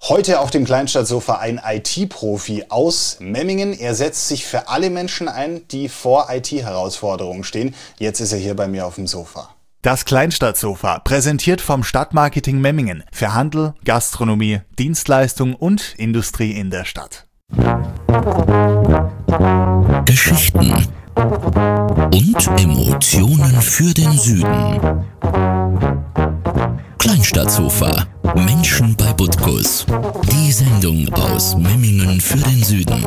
Heute auf dem Kleinstadtsofa ein IT-Profi aus Memmingen. Er setzt sich für alle Menschen ein, die vor IT-Herausforderungen stehen. Jetzt ist er hier bei mir auf dem Sofa. Das Kleinstadtsofa, präsentiert vom Stadtmarketing Memmingen für Handel, Gastronomie, Dienstleistung und Industrie in der Stadt. Geschichten und Emotionen für den Süden. Kleinstadtsofa, Menschen bei Butkus. Die Sendung aus Memmingen für den Süden.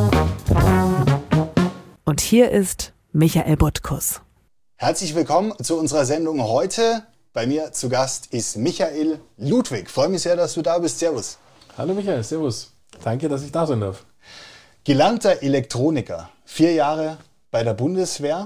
Und hier ist Michael Butkus. Herzlich willkommen zu unserer Sendung heute. Bei mir zu Gast ist Michael Ludwig. Freue mich sehr, dass du da bist. Servus. Hallo Michael, servus. Danke, dass ich da sein darf. Gelernter Elektroniker, 4 Jahre bei der Bundeswehr,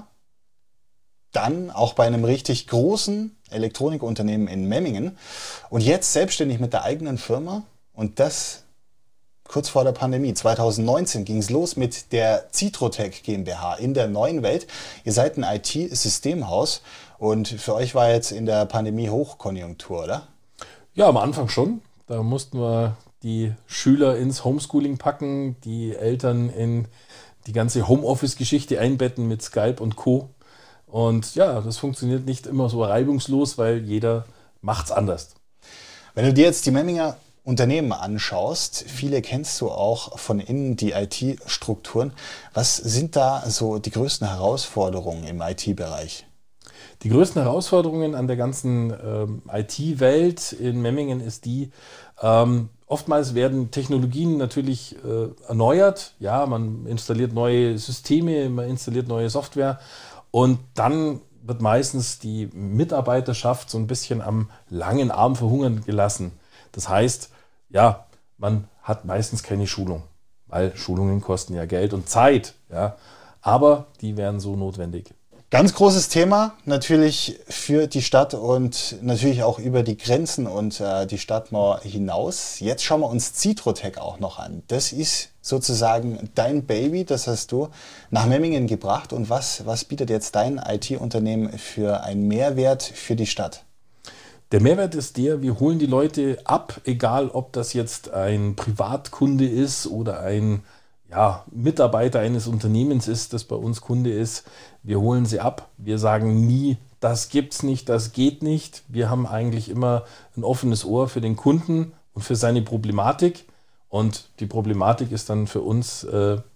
dann auch bei einem richtig großen Elektronikunternehmen in Memmingen und jetzt selbstständig mit der eigenen Firma, und das kurz vor der Pandemie. 2019 ging es los mit der Citrotech GmbH in der neuen Welt. Ihr seid ein IT-Systemhaus und für euch war jetzt in der Pandemie Hochkonjunktur, oder? Ja, am Anfang schon. Da mussten wir die Schüler ins Homeschooling packen, die Eltern in die ganze Homeoffice-Geschichte einbetten mit Skype und Co. Und ja, das funktioniert nicht immer so reibungslos, weil jeder macht's anders. Wenn du dir jetzt die Memminger Unternehmen anschaust, viele kennst du auch von innen, die IT-Strukturen. Was sind da so die größten Herausforderungen im IT-Bereich? Die größten Herausforderungen an der ganzen IT-Welt in Memmingen ist die, oftmals werden Technologien natürlich erneuert. Ja, man installiert neue Systeme, man installiert neue Software und dann wird meistens die Mitarbeiterschaft so ein bisschen am langen Arm verhungern gelassen. Das heißt, ja, man hat meistens keine Schulung, weil Schulungen kosten ja Geld und Zeit. Ja, aber die wären so notwendig. Ganz großes Thema natürlich für die Stadt und natürlich auch über die Grenzen und die Stadtmauer hinaus. Jetzt schauen wir uns Citrotech auch noch an. Das ist sozusagen dein Baby, das hast du nach Memmingen gebracht. Und was bietet jetzt dein IT-Unternehmen für einen Mehrwert für die Stadt? Der Mehrwert ist der, wir holen die Leute ab, egal ob das jetzt ein Privatkunde ist oder ein Mitarbeiter eines Unternehmens ist, das bei uns Kunde ist. Wir holen sie ab. Wir sagen nie, das gibt's nicht, das geht nicht. Wir haben eigentlich immer ein offenes Ohr für den Kunden und für seine Problematik. Und die Problematik ist dann für uns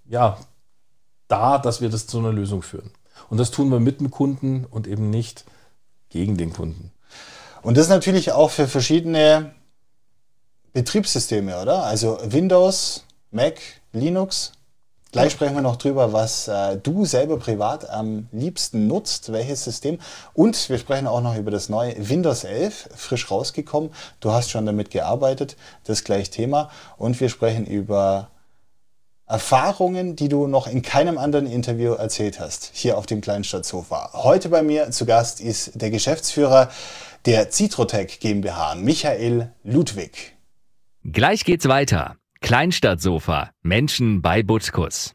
da, dass wir das zu einer Lösung führen. Und das tun wir mit dem Kunden und eben nicht gegen den Kunden. Und das natürlich auch für verschiedene Betriebssysteme, oder? Also Windows, Mac, Linux. Gleich sprechen wir noch drüber, was du selber privat am liebsten nutzt, welches System. Und wir sprechen auch noch über das neue Windows 11, frisch rausgekommen. Du hast schon damit gearbeitet, das ist gleich Thema. Und wir sprechen über Erfahrungen, die du noch in keinem anderen Interview erzählt hast, hier auf dem Kleinstadtsofa. Heute bei mir zu Gast ist der Geschäftsführer der Citrotech GmbH, Michael Ludwig. Gleich geht's weiter. Kleinstadtsofa, Menschen bei Butkus.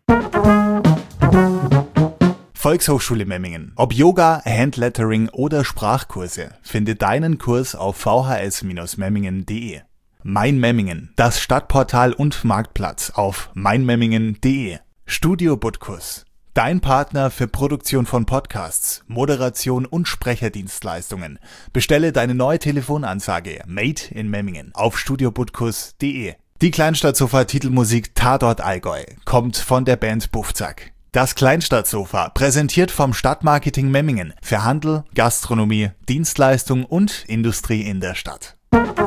Volkshochschule Memmingen. Ob Yoga, Handlettering oder Sprachkurse, finde deinen Kurs auf vhs-memmingen.de. Mein Memmingen, das Stadtportal und Marktplatz auf meinmemmingen.de. Studio Butkus, dein Partner für Produktion von Podcasts, Moderation und Sprecherdienstleistungen. Bestelle deine neue Telefonansage Made in Memmingen auf studiobutkus.de. Die Kleinstadtsofa-Titelmusik Tatort Allgäu kommt von der Band Buffzack. Das Kleinstadtsofa, präsentiert vom Stadtmarketing Memmingen für Handel, Gastronomie, Dienstleistung und Industrie in der Stadt.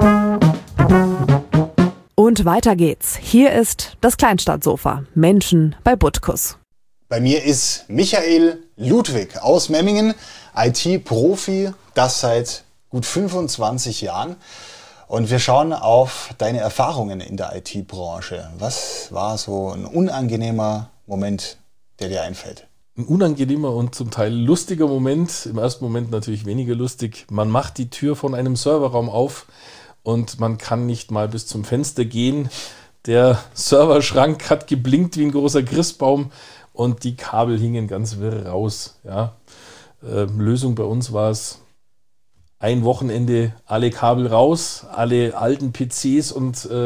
Und weiter geht's. Hier ist das Kleinstadtsofa, Menschen bei Butkus. Bei mir ist Michael Ludwig aus Memmingen, IT-Profi, das seit gut 25 Jahren. Und wir schauen auf deine Erfahrungen in der IT-Branche. Was war so ein unangenehmer Moment, der dir einfällt? Ein unangenehmer und zum Teil lustiger Moment. Im ersten Moment natürlich weniger lustig. Man macht die Tür von einem Serverraum auf und man kann nicht mal bis zum Fenster gehen. Der Serverschrank hat geblinkt wie ein großer Christbaum und die Kabel hingen ganz wirr raus. Ja. Lösung bei uns war es, ein Wochenende alle Kabel raus, alle alten PCs und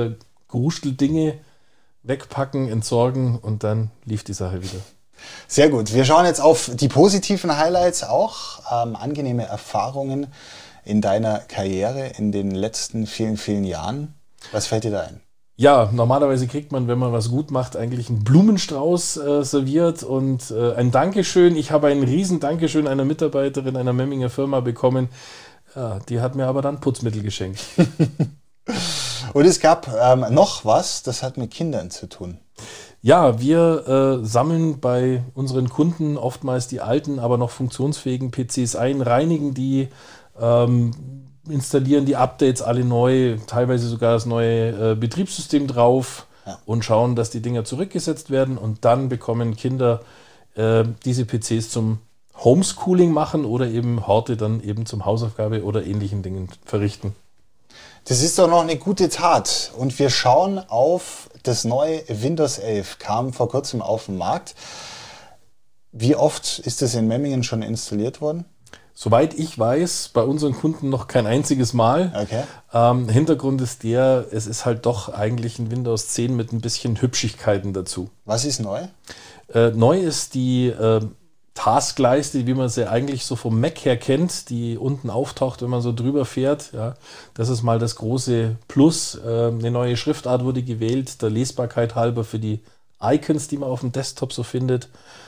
Grusteldinge wegpacken, entsorgen und dann lief die Sache wieder. Sehr gut. Wir schauen jetzt auf die positiven Highlights auch. Angenehme Erfahrungen in deiner Karriere in den letzten vielen, vielen Jahren. Was fällt dir da ein? Ja, normalerweise kriegt man, wenn man was gut macht, eigentlich einen Blumenstrauß serviert und ein Dankeschön. Ich habe ein riesen Dankeschön einer Mitarbeiterin einer Memminger Firma bekommen. Ja, die hat mir aber dann Putzmittel geschenkt. Und es gab noch was, das hat mit Kindern zu tun. Ja, wir sammeln bei unseren Kunden oftmals die alten, aber noch funktionsfähigen PCs ein, reinigen die, installieren die Updates alle neu, teilweise sogar das neue Betriebssystem drauf und schauen, dass die Dinger zurückgesetzt werden. Und dann bekommen Kinder diese PCs zum Homeschooling machen oder eben Horte dann eben zum Hausaufgabe oder ähnlichen Dingen verrichten. Das ist doch noch eine gute Tat. Und wir schauen auf das neue Windows 11, kam vor kurzem auf den Markt. Wie oft ist das in Memmingen schon installiert worden? Soweit ich weiß, bei unseren Kunden noch kein einziges Mal. Okay. Hintergrund ist es ist halt doch eigentlich ein Windows 10 mit ein bisschen Hübschigkeiten dazu. Was ist neu? Neu ist die Taskleiste, wie man sie eigentlich so vom Mac her kennt, die unten auftaucht, wenn man so drüber fährt. Ja, das ist mal das große Plus. Eine neue Schriftart wurde gewählt, der Lesbarkeit halber für die Icons, die man auf dem Desktop so findet.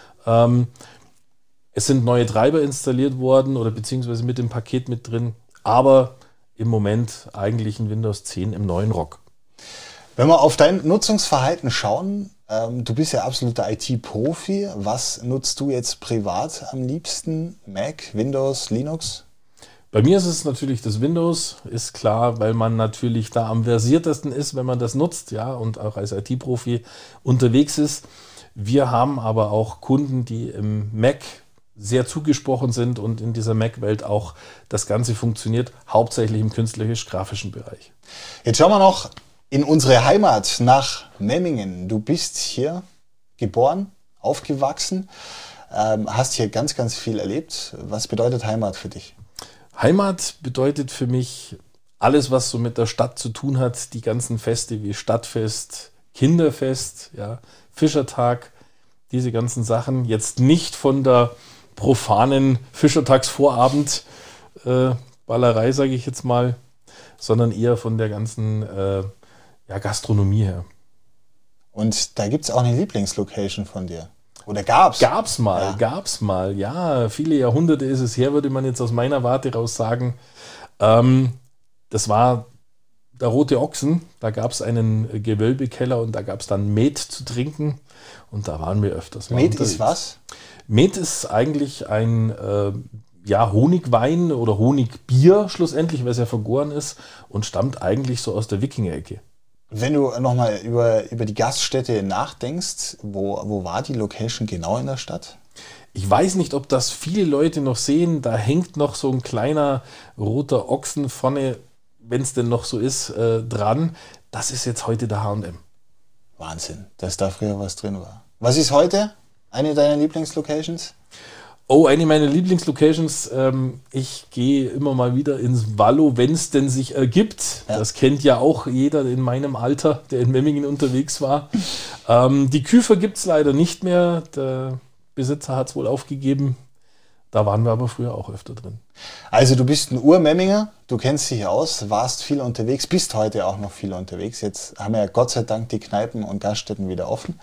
Es sind neue Treiber installiert worden oder beziehungsweise mit dem Paket mit drin, aber im Moment eigentlich ein Windows 10 im neuen Rock. Wenn wir auf dein Nutzungsverhalten schauen, du bist ja absoluter IT-Profi. Was nutzt du jetzt privat am liebsten? Mac, Windows, Linux? Bei mir ist es natürlich das Windows, ist klar, weil man natürlich da am versiertesten ist, wenn man das nutzt, ja, und auch als IT-Profi unterwegs ist. Wir haben aber auch Kunden, die im Mac sehr zugesprochen sind und in dieser Mac-Welt auch das Ganze funktioniert, hauptsächlich im künstlerisch-grafischen Bereich. Jetzt schauen wir noch in unsere Heimat nach Memmingen. Du bist hier geboren, aufgewachsen, hast hier ganz, ganz viel erlebt. Was bedeutet Heimat für dich? Heimat bedeutet für mich alles, was so mit der Stadt zu tun hat. Die ganzen Feste wie Stadtfest, Kinderfest, ja, Fischertag, diese ganzen Sachen. Jetzt nicht von der profanen Fischertagsvorabend Ballerei, sage ich jetzt mal, sondern eher von der ganzen Gastronomie her. Und da gibt es auch eine Lieblingslocation von dir? Oder gab's? Gab's mal. Ja, viele Jahrhunderte ist es her, würde man jetzt aus meiner Warte raus sagen. Das war der Rote Ochsen. Da gab es einen Gewölbekeller und da gab es dann Met zu trinken. Und da waren wir öfters mal Met unterwegs. ist was? Met ist eigentlich ein Honigwein oder Honigbier schlussendlich, weil es ja vergoren ist und stammt eigentlich so aus der Wikinger-Ecke. Wenn du nochmal über die Gaststätte nachdenkst, wo war die Location genau in der Stadt? Ich weiß nicht, ob das viele Leute noch sehen. Da hängt noch so ein kleiner roter Ochsen vorne, wenn es denn noch so ist, dran. Das ist jetzt heute der H&M. Wahnsinn, dass da früher was drin war. Was ist heute eine deiner Lieblingslocations? Oh, eine meiner Lieblingslocations. Ich gehe immer mal wieder ins Wallo, wenn es denn sich ergibt. Ja. Das kennt ja auch jeder in meinem Alter, der in Memmingen unterwegs war. Die Küfer gibt es leider nicht mehr. Der Besitzer hat es wohl aufgegeben. Da waren wir aber früher auch öfter drin. Also du bist ein Ur-Memminger, du kennst dich aus, warst viel unterwegs, bist heute auch noch viel unterwegs. Jetzt haben wir ja Gott sei Dank die Kneipen und Gaststätten wieder offen.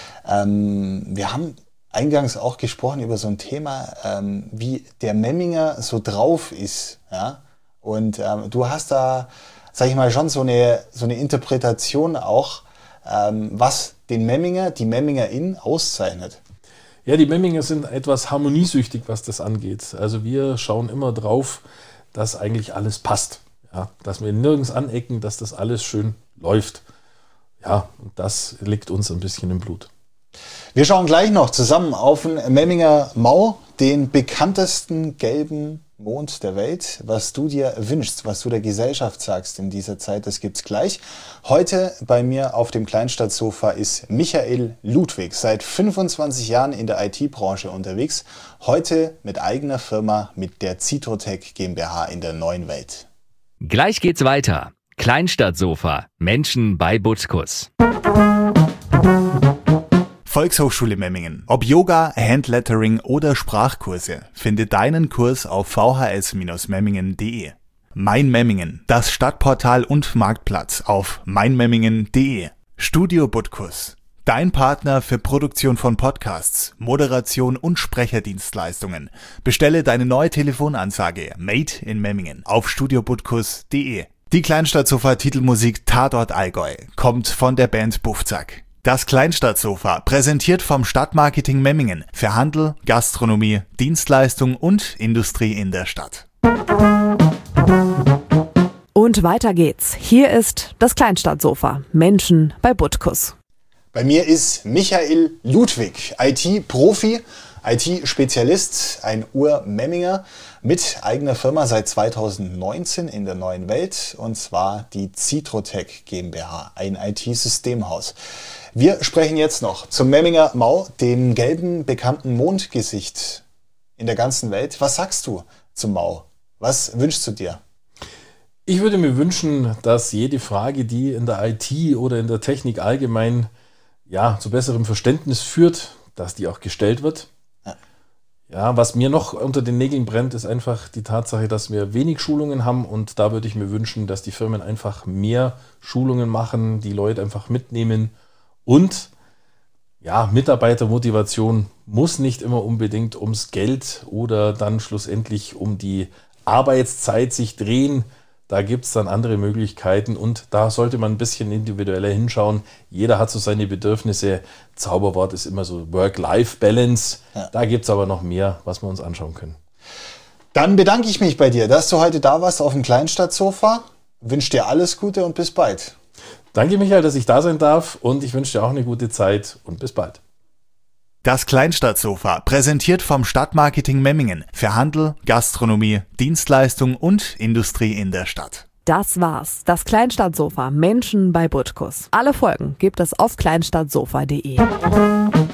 Wir haben eingangs auch gesprochen über so ein Thema, wie der Memminger so drauf ist. Ja? Und du hast da, sag ich mal, schon so eine Interpretation auch, was den Memminger, die Memmingerin auszeichnet. Ja, die Memminger sind etwas harmoniesüchtig, was das angeht. Also wir schauen immer drauf, dass eigentlich alles passt. Ja? Dass wir nirgends anecken, dass das alles schön läuft. Ja, und das liegt uns ein bisschen im Blut. Wir schauen gleich noch zusammen auf den Memminger Mau, den bekanntesten gelben Mond der Welt. Was du dir wünschst, was du der Gesellschaft sagst in dieser Zeit, das gibt's gleich. Heute bei mir auf dem Kleinstadtsofa ist Michael Ludwig, seit 25 Jahren in der IT-Branche unterwegs, heute mit eigener Firma mit der Citrotech GmbH in der neuen Welt. Gleich geht's weiter. Kleinstadtsofa. Menschen bei Butkus. Volkshochschule Memmingen. Ob Yoga, Handlettering oder Sprachkurse, finde deinen Kurs auf vhs-memmingen.de. Mein Memmingen, das Stadtportal und Marktplatz auf meinmemmingen.de. Studio Butkus, dein Partner für Produktion von Podcasts, Moderation und Sprecherdienstleistungen. Bestelle deine neue Telefonansage Made in Memmingen auf studiobutkus.de. Die Kleinstadtsofa-Titelmusik Tatort Allgäu kommt von der Band Buffzack. Das Kleinstadtsofa, präsentiert vom Stadtmarketing Memmingen für Handel, Gastronomie, Dienstleistung und Industrie in der Stadt. Und weiter geht's. Hier ist das Kleinstadtsofa. Menschen bei Butkus. Bei mir ist Michael Ludwig, IT-Profi, IT-Spezialist, ein Ur-Memminger mit eigener Firma seit 2019 in der neuen Welt, und zwar die Citrotech GmbH, ein IT-Systemhaus. Wir sprechen jetzt noch zum Memminger Mau, dem gelben bekannten Mondgesicht in der ganzen Welt. Was sagst du zum Mau? Was wünschst du dir? Ich würde mir wünschen, dass jede Frage, die in der IT oder in der Technik allgemein zu besserem Verständnis führt, dass die auch gestellt wird. Ja, was mir noch unter den Nägeln brennt, ist einfach die Tatsache, dass wir wenig Schulungen haben, und da würde ich mir wünschen, dass die Firmen einfach mehr Schulungen machen, die Leute einfach mitnehmen, und Mitarbeitermotivation muss nicht immer unbedingt ums Geld oder dann schlussendlich um die Arbeitszeit sich drehen. Da gibt es dann andere Möglichkeiten, und da sollte man ein bisschen individueller hinschauen. Jeder hat so seine Bedürfnisse. Zauberwort ist immer so Work-Life-Balance. Ja. Da gibt es aber noch mehr, was wir uns anschauen können. Dann bedanke ich mich bei dir, dass du heute da warst auf dem Kleinstadtsofa. Wünsche dir alles Gute und bis bald. Danke, Michael, dass ich da sein darf, und ich wünsche dir auch eine gute Zeit und bis bald. Das Kleinstadtsofa, präsentiert vom Stadtmarketing Memmingen für Handel, Gastronomie, Dienstleistung und Industrie in der Stadt. Das war's. Das Kleinstadtsofa. Menschen bei Butkus. Alle Folgen gibt es auf kleinstadtsofa.de.